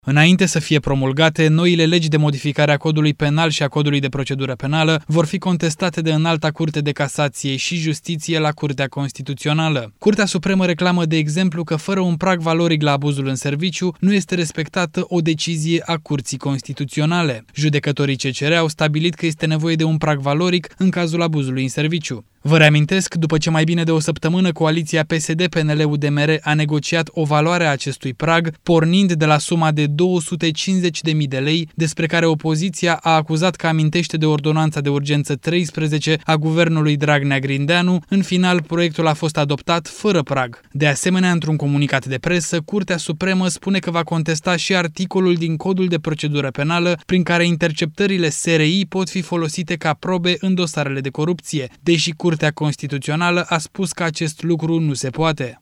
Înainte să fie promulgate, noile legi de modificare a Codului Penal și a Codului de Procedură Penală vor fi contestate de Înalta Curte de Casație și Justiție la Curtea Constituțională. Curtea Supremă reclamă, de exemplu, că fără un prag valoric la abuzul în serviciu, nu este respectată o decizie a Curții Constituționale. Judecătorii CCR au stabilit că este nevoie de un prag valoric în cazul abuzului în serviciu. Vă reamintesc, după ce mai bine de o săptămână coaliția PSD-PNL-UDMR a negociat o valoare a acestui prag, pornind de la suma de 250.000 de lei, despre care opoziția a acuzat că amintește de ordonanța de urgență 13 a guvernului Dragnea-Grindeanu, în final proiectul a fost adoptat fără prag. De asemenea, într-un comunicat de presă, Curtea Supremă spune că va contesta și articolul din Codul de Procedură Penală, prin care interceptările SRI pot fi folosite ca probe în dosarele de corupție, deși Curtea Constituțională a spus că acest lucru nu se poate.